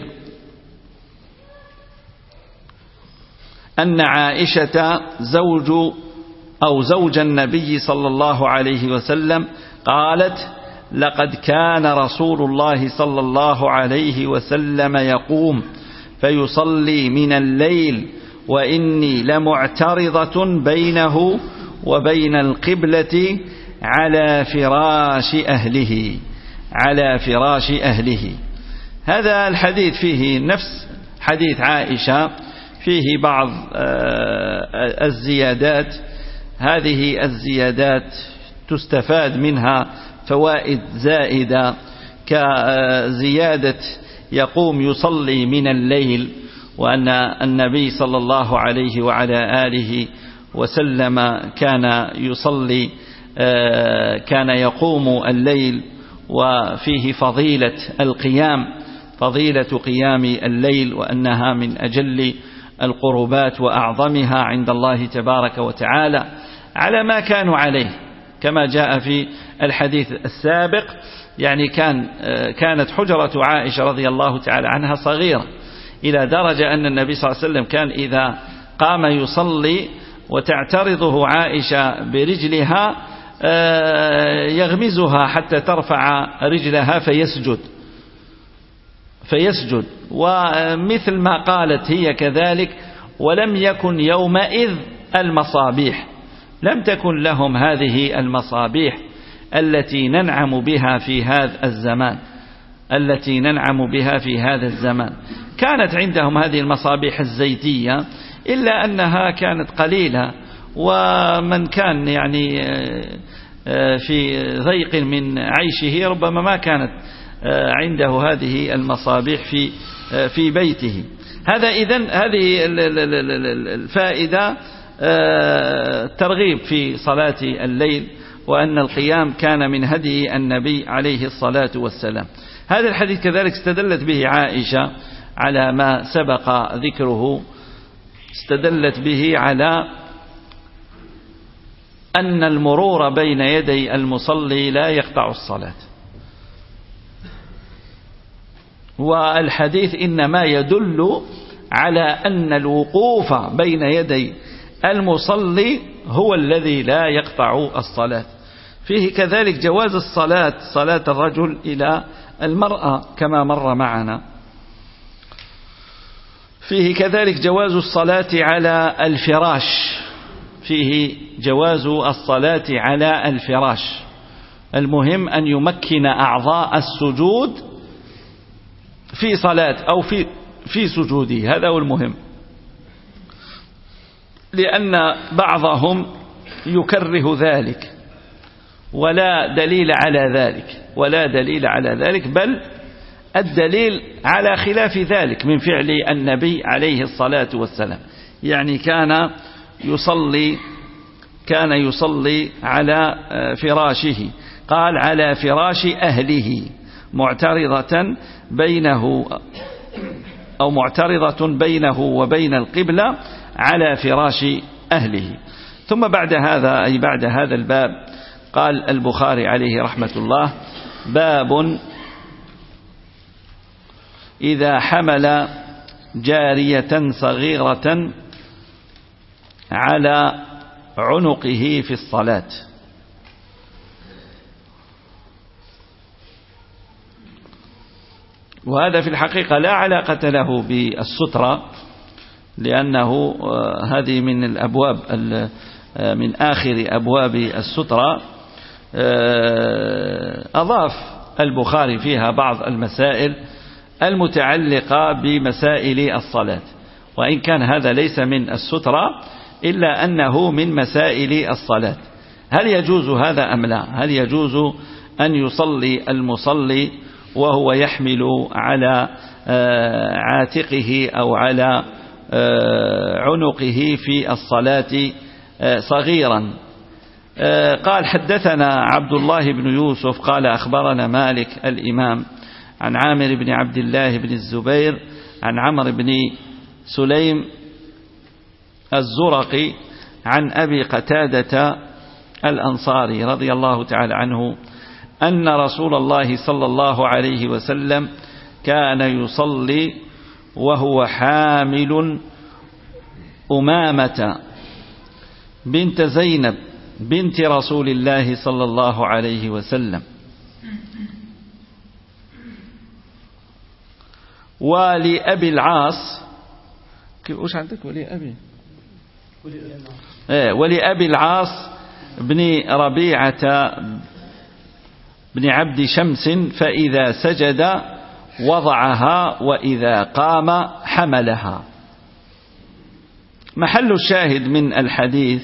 أن عائشة زوج أو زوج النبي صلى الله عليه وسلم قالت لقد كان رسول الله صلى الله عليه وسلم يقوم فيصلي من الليل وإني لمعترضة بينه وبين القبلة على فراش أهله على فراش أهله. هذا الحديث فيه نفس حديث عائشة، فيه بعض الزيادات. هذه الزيادات تستفاد منها فوائد زائدة كزيادة يقوم يصلي من الليل، وأن النبي صلى الله عليه وعلى آله وسلم كان يصلي كان يقوم الليل، وفيه فضيلة القيام فضيلة قيام الليل، وأنها من أجل القربات وأعظمها عند الله تبارك وتعالى على ما كانوا عليه، كما جاء في الحديث السابق. يعني كان كانت حجرة عائشة رضي الله تعالى عنها صغيرة، إلى درجة أن النبي صلى الله عليه وسلم كان إذا قام يصلي وتعترضه عائشة برجلها يغمزها حتى ترفع رجلها فيسجد فيسجد ومثل ما قالت هي كذلك. ولم يكن يومئذ المصابيح، لم تكن لهم هذه المصابيح التي ننعم بها في هذا الزمان التي ننعم بها في هذا الزمان. كانت عندهم هذه المصابيح الزيتية، إلا أنها كانت قليلة، ومن كان يعني في ضيق من عيشه ربما ما كانت عنده هذه المصابيح في في بيته. هذا إذن هذه الفائدة ترغيب في صلاة الليل، وأن القيام كان من هدي النبي عليه الصلاة والسلام. هذا الحديث كذلك استدلت به عائشة على ما سبق ذكره، استدلت به على أن المرور بين يدي المصلي لا يقطع الصلاة، والحديث إنما يدل على أن الوقوف بين يدي المصلي هو الذي لا يقطع الصلاة. فيه كذلك جواز الصلاة صلاة الرجل إلى المرأة كما مر معنا. فيه كذلك جواز الصلاة على الفراش فيه جواز الصلاة على الفراش. المهم أن يمكن أعضاء السجود في صلاة أو في في سجوده، هذا هو المهم، لأن بعضهم يكره ذلك ولا دليل على ذلك ولا دليل على ذلك بل الدليل على خلاف ذلك من فعل النبي عليه الصلاة والسلام. يعني كان يصلي كان يصلي على فراشه، قال على فراش أهله معترضة بينه أو معترضة بينه وبين القبلة على فراش أهله. ثم بعد هذا أي بعد هذا الباب قال البخاري عليه رحمة الله: باب إذا حمل جارية صغيرة على عنقه في الصلاة. وهذا في الحقيقة لا علاقة له بالسترة، لأنه هذه من الأبواب من آخر أبواب السترة. أضاف البخاري فيها بعض المسائل المتعلقة بمسائل الصلاة، وإن كان هذا ليس من السترة إلا أنه من مسائل الصلاة. هل يجوز هذا أم لا؟ هل يجوز أن يصلي المصلي وهو يحمل على عاتقه أو على عنقه في الصلاة صغيرا. قال حدثنا عبد الله بن يوسف قال أخبرنا مالك الإمام عن عامر بن عبد الله بن الزبير عن عمرو بن سليم الزرقي عن أبي قتادة الأنصاري رضي الله تعالى عنه أن رسول الله صلى الله عليه وسلم كان يصلي وهو حامل أمامة بنت زينب بنت رسول الله صلى الله عليه وسلم، ولأبي العاص وش عندك ولي أبي إيه ولأبي العاص بن ربيعة بن عبد شمس فإذا سجد وضعها وإذا قام حملها. محل الشاهد من الحديث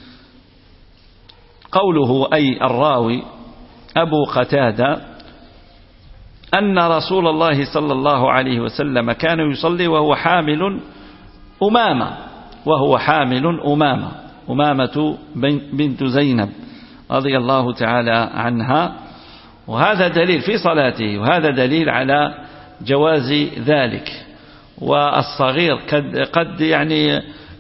قوله أي الراوي أبو قتادة أن رسول الله صلى الله عليه وسلم كان يصلي وهو حامل أمامة وهو حامل أمامة أمامة بنت زينب رضي الله تعالى عنها، وهذا دليل في صلاته، وهذا دليل على جواز ذلك. والصغير قد, قد يعني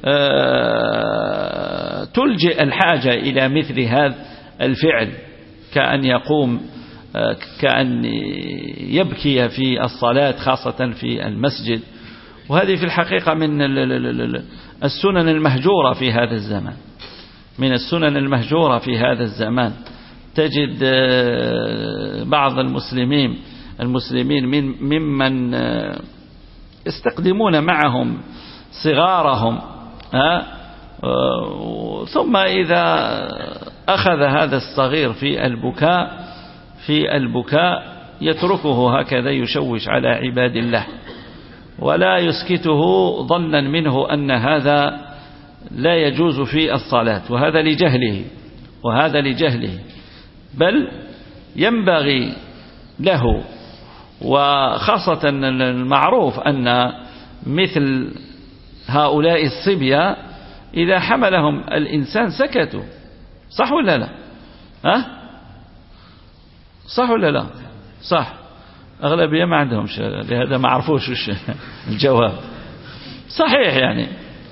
تلجئ الحاجة إلى مثل هذا الفعل كأن يقوم كأن يبكي في الصلاة خاصة في المسجد، وهذه في الحقيقة من السنن المهجورة في هذا الزمان، من السنن المهجورة في هذا الزمان. تجد بعض المسلمين المسلمين من ممن يستقدمون معهم صغارهم ثم إذا أخذ هذا الصغير في البكاء في البكاء يتركه هكذا يشوش على عباد الله ولا يسكته ظنا منه أن هذا لا يجوز في الصلاة، وهذا لجهله وهذا لجهله بل ينبغي له. وخاصة المعروف أن مثل هؤلاء الصبية إذا حملهم الإنسان سكتوا، صح ولا لا؟ ها؟ صح ولا لا؟ صح. أغلبية ما عندهم شيء، لهذا ما عرفوش وش الجواب. صحيح يعني.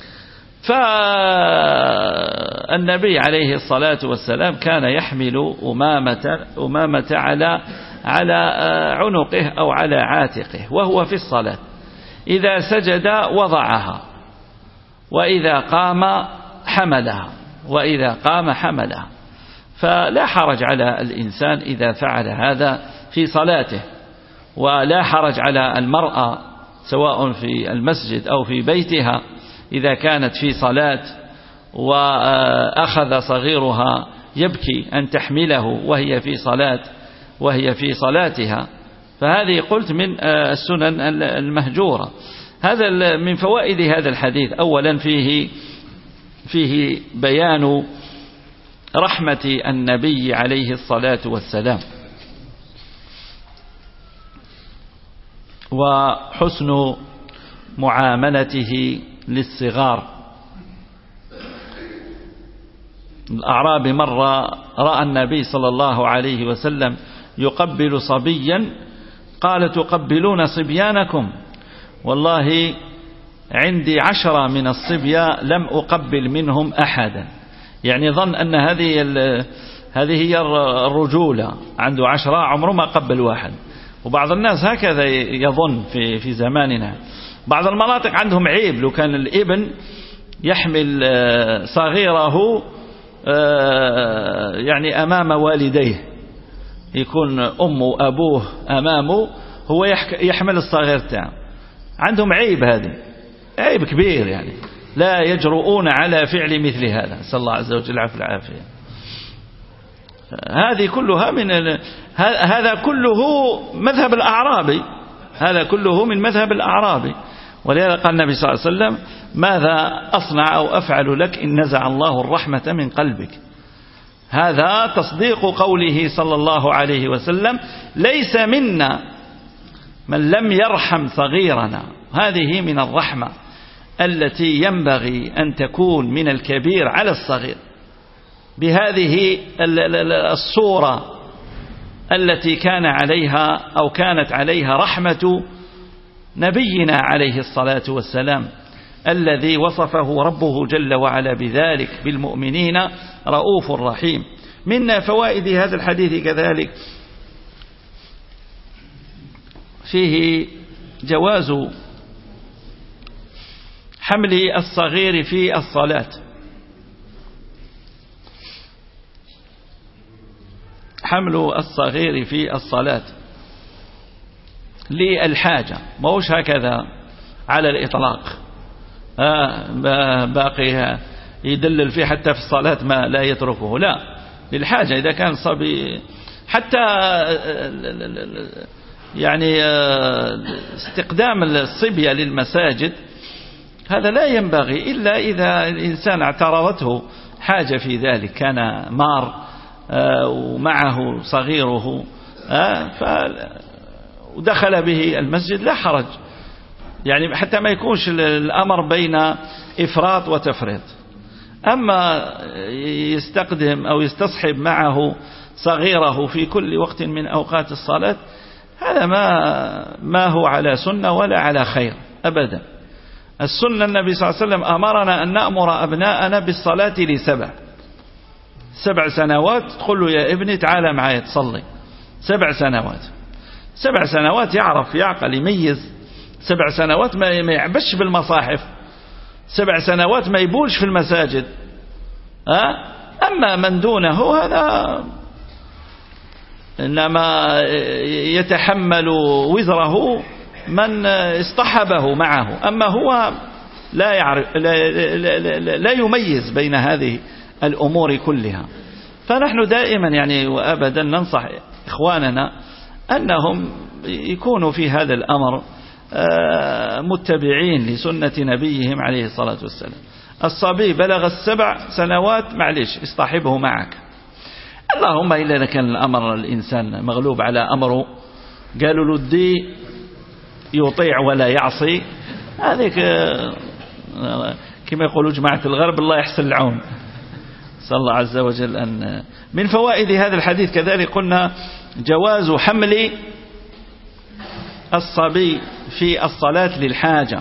فالنبي عليه الصلاة والسلام كان يحمل أمامة أمامة على على عنقه أو على عاتقه وهو في الصلاة، إذا سجد وضعها وإذا قام حملها وإذا قام حملها. فلا حرج على الإنسان إذا فعل هذا في صلاته، ولا حرج على المرأة سواء في المسجد أو في بيتها إذا كانت في صلاة وأخذ صغيرها يبكي أن تحمله وهي في صلاة وهي في صلاتها. فهذه قلت من السنن المهجورة. هذا من فوائد هذا الحديث. أولا فيه فيه بيان رحمة النبي عليه الصلاة والسلام وحسن معاملته للصغار. الأعرابي مرة رأى النبي صلى الله عليه وسلم يقبل صبيا قال تقبلون صبيانكم؟ والله عندي عشرة من الصبية لم أقبل منهم أحدا، يعني ظن أن هذه هذه هي الرجولة، عنده عشرة عمره ما قبل واحد. وبعض الناس هكذا يظن في في زماننا. بعض المناطق عندهم عيب، لو كان الابن يحمل صغيره يعني أمام والديه، يكون أمه وأبوه أمامه، هو يحمل الصغير تاعه، عندهم عيب، هذا عيب كبير، يعني لا يجرؤون على فعل مثل هذا. نسأل الله عز وجل العفو والعافية. هذه كلها من هذا كله مذهب الأعرابي، هذا كله من مذهب الأعرابي. ولهذا قال النبي صلى الله عليه وسلم ماذا أصنع أو أفعل لك إن نزع الله الرحمة من قلبك؟ هذا تصديق قوله صلى الله عليه وسلم ليس منا من لم يرحم صغيرنا. هذه من الرحمة التي ينبغي أن تكون من الكبير على الصغير بهذه الصورة التي كان عليها أو كانت عليها رحمة نبينا عليه الصلاة والسلام الذي وصفه ربه جل وعلا بذلك بالمؤمنين رؤوف رحيم. من فوائد هذا الحديث كذلك فيه جواز حمل الصغير في الصلاة، حمل الصغير في الصلاة للحاجة، ما هوش هكذا على الإطلاق آه باقي يدلل فيه حتى في الصلاة ما لا يتركه، لا، للحاجة. إذا كان صبي حتى يعني استقدام الصبية للمساجد هذا لا ينبغي إلا إذا الإنسان اعترضته حاجة في ذلك، كان مار ومعه صغيره ودخل به المسجد لا حرج، يعني حتى ما يكونش الأمر بين إفراط وتفريط. أما يستقدم أو يستصحب معه صغيره في كل وقت من أوقات الصلاة هذا ما ما هو على سنة ولا على خير أبدا. السنة النبي صلى الله عليه وسلم أمرنا أن نأمر أبناءنا بالصلاة لسبع سبع سنوات، تقول له يا ابني تعال معي تصلي، سبع سنوات سبع سنوات يعرف يعقل يميز، سبع سنوات ما يعبش بالمصاحف، سبع سنوات ما يبولش في المساجد. أما من دونه هذا إنما يتحمل وزره من اصطحبه معه، أما هو لا يعرف لا, لا, لا, لا يميز بين هذه الأمور كلها. فنحن دائما يعني وأبدا ننصح إخواننا أنهم يكونوا في هذا الأمر متبعين لسنة نبيهم عليه الصلاة والسلام. الصبي بلغ السبع سنوات معلش اصطحبه معك، اللهم إلا كان الأمر الإنسان مغلوب على أمره قالوا له الدي يطيع ولا يعصي، هذيك كما يقولوا جماعة الغرب الله يحسن العون، صلى الله عز وجل. أن من فوائد هذا الحديث كذلك قلنا جواز حمل الصبي في الصلاة للحاجة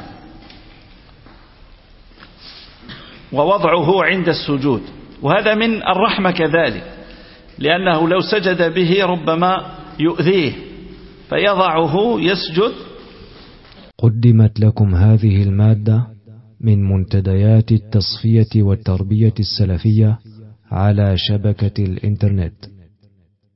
ووضعه عند السجود، وهذا من الرحمة كذلك، لأنه لو سجد به ربما يؤذيه فيضعه يسجد. قدمت لكم هذه المادة من منتديات التصفية والتربية السلفية على شبكة الإنترنت.